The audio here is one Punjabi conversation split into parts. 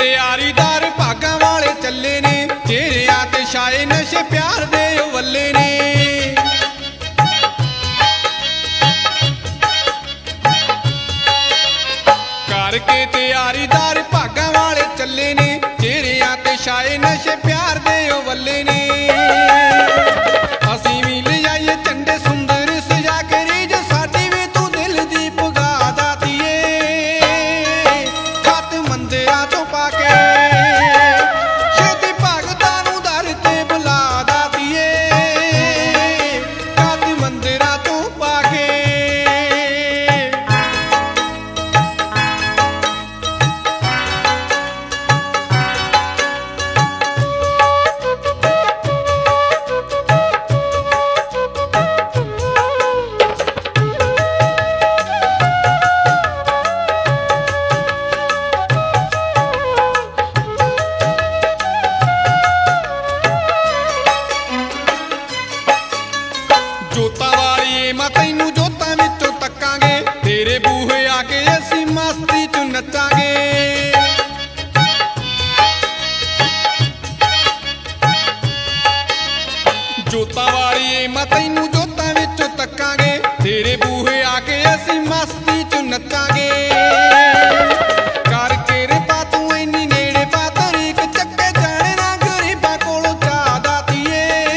ਤਿਆਰੀਦਾਰ ਭਾਗਾਂ ਵਾਲੇ ਚੱਲੇ ਨੇ, ਚਿਹਰਿਆਂ ਤੇ ਛਾਏ ਨਸ਼ੇ ਪਿਆਰ ਦੇ ਵੱਲੇ ਨੇ। ਕਰਕੇ ਤਿਆਰੀਦਾਰ ਭਾਗਾਂ ਵਾਲੇ ਚੱਲੇ ਨੇ, ਚਿਹਰਿਆਂ ਤੇ ਛਾਏ ਨਸ਼ੇ ਪਿਆਰ ਦੇ ਵੱਲੇ ਨੇ। ਅਸੀਂ ਵੀ ਲਿਆਈਏ ਝੰਡੇ ਸੁੰਦਰ ਸਜਾ ਕੇ, ਰੀਝ ਸਾਡੀ ਵੀ ਤੂੰ ਦਿਲ ਦੀ ਪੁਗਾ ਦਾਤੀਏ। ਖਤ ਮੰਦਿਰਾਂ ਚੋਂ ਪਾ ਕੇ ਛੇਤੀ ਭਗਤਾਂ ਨੂੰ ਦਰ ਤੇ ਬੁਲਾ ਦਾਤੀਏ। ਖਤ ਮੰਦਿਰਾਂ ਚੋਂ ਪਾ ਕੇ। ਜੋਤਾਂ ਵਾਲੀਏ ਮੈਂ ਤੈਨੂੰ ਜੋਤਾਂ ਵਿੱਚੋਂ ਤੱਕਾਂਗੇ, ਤੇਰੇ ਬੂਹੇ ਆ ਕੇ ਅਸੀਂ ਮਸਤੀ ਚ ਨੱਚਾਂਗੇ। ਜੋਤਾਂ ਵਾਲੀਏ ਮੈਂ ਤੈਨੂੰ ਜੋਤਾਂ ਵਿੱਚੋਂ ਤੱਕਾਂਗੇ, ਤੇਰੇ ਬੂਹੇ ਆ ਕੇ ਅਸੀਂ ਮਸਤੀ ਚ ਨੱਚਾਂਗੇ। ਕਰਕੇ ਰਿਪਾ ਤੂੰ ਇੰਨੀ ਨੇੜੇ ਪਾ ਤਰੀਕ ਚੱਕੇ ਜਾਣੇ ਨਾ ਗਰੀਬਾਂ ਕੋਲੋਂ ਚਾਹ ਦਾਤੀਏ।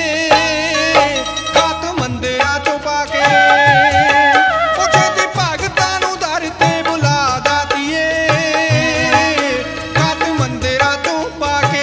ਖਤ ਮੰਦਿਰਾਂ ਚੋਂ ਪਾ ਕੇ ਉਹ ਛੇਤੀ ਭਗਤਾਂ ਨੂੰ ਦਰ ਤੇ ਬੁਲਾ ਦਾਤੀਏ। ਖਤ ਮੰਦਿਰਾਂ ਚੋਂ ਪਾ ਕੇ।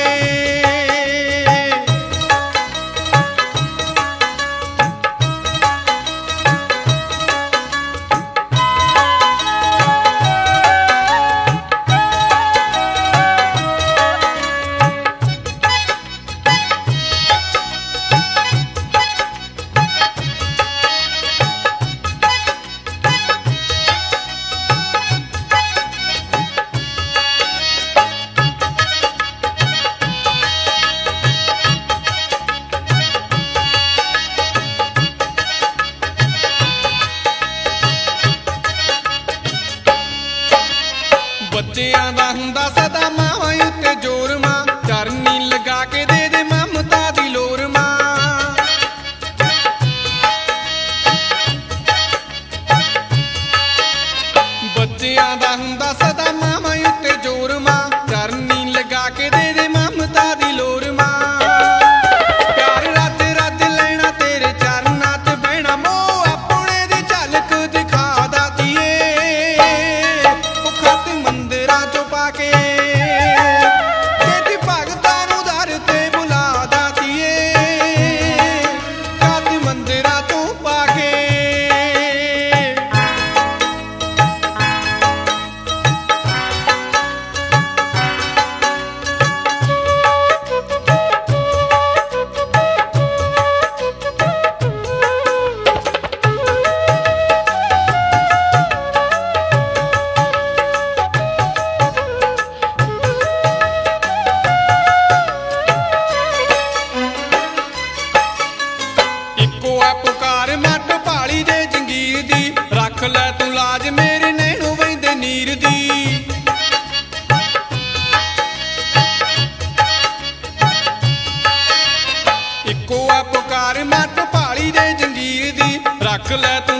ਬੱਚਿਆਂ ਦਾ ਹੁੰਦਾ ਸਦਾ ਮਾਵਾਂ ਉੱਤੇ ਜ਼ੋਰ, ਮਾਂ ਚਰਨੀ ਲਗਾ ਕੇ ਦੇ ਦੇ ਮਮਤਾ ਦੀ ਲੋਰ ਮਾਂ। ਬੱਚਿਆਂ ਦਾ ਹੁੰਦਾ ਸਦਾ ਮਾਵਾਂ ਉੱਤੇ ਜ਼ੋਰ, ਮਾਂ ਚਰਨੀ ਲਗਾ ਕੇ ਦੇ ਦੇ ਮਮਤਾ ਦੀ ਲੋਰ ਮਾਂ। ਪਿਆਰ ਰੱਜ ਰੱਜ ਲੈਣਾ ਤੇਰੇ ਚਰਨਾਂ 'ਚ ਬਹਿਣਾ, ਮੋਹ ਆਪਣੇ ਦੀ ਝਲਕ ਦਿਖਾ ਦਾਤੀਏ। ਉਹ ਖਤ ਮੰਦਿਰਾਂ ਚੋਂ ਪਾ ਕੇ ਛੇਤੀ ਭਗਤਾਂ ਨੂੰ ਦਰ ਤੇ ਬੁਲਾ ਦਾਤੀਏ। ਖਤ ਮੰਦਿਰਾਂ ਚੋਂ ਪਾ ਕੇ। ਇੱਕੋ ਆ ਪੁਕਾਰ ਮੱਟ ਭਾਲੀ ਦੇ ਜੰਗੀਰ ਦੀ, ਰੱਖ ਲੈ ਤੂੰ ਲਾਜ ਮੇਰੇ ਨੈਣੋਂ ਵਹਿੰਦੇ ਨੀਰ ਦੀ। ਇੱਕੋ ਆ ਪੁਕਾਰ ਮੱਟ ਭਾਲੀ ਦੇ ਜੰਗੀਰ ਦੀ, ਰੱਖ ਲੈ